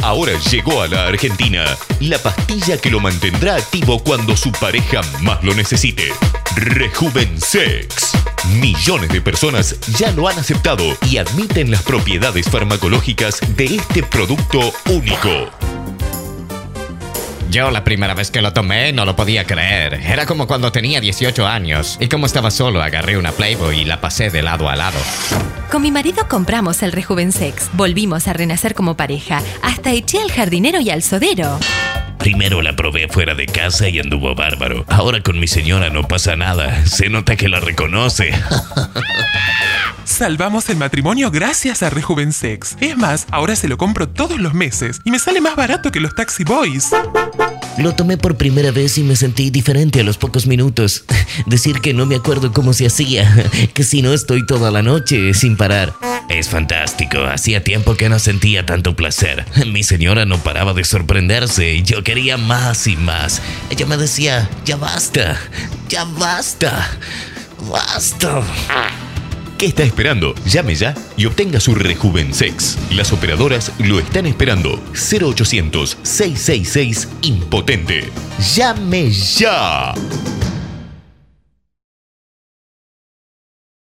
Ahora llegó a la Argentina la pastilla que lo mantendrá activo cuando su pareja más lo necesite. Rejuvensex. Millones de personas ya lo han aceptado y admiten las propiedades farmacológicas de este producto único. Yo la primera vez que lo tomé no lo podía creer. Era como cuando tenía 18 años. Y como estaba solo, agarré una Playboy y la pasé de lado a lado. Con mi marido compramos el Rejuvensex. Volvimos a renacer como pareja. Hasta eché al jardinero y al sodero. Primero la probé fuera de casa y anduvo bárbaro. Ahora con mi señora no pasa nada. Se nota que la reconoce. Salvamos el matrimonio gracias a Rejuvensex. Es más, ahora se lo compro todos los meses y me sale más barato que los Taxi Boys. Lo tomé por primera vez y me sentí diferente a los pocos minutos. Decir que no me acuerdo cómo se hacía, que si no estoy toda la noche sin parar. Es fantástico, hacía tiempo que no sentía tanto placer. Mi señora no paraba de sorprenderse y yo quería más y más. Ella me decía, ya basta, basta. ¿Qué está esperando? Llame ya y obtenga su Rejuvensex. Las operadoras lo están esperando. 0800 666 impotente. ¡Llame ya!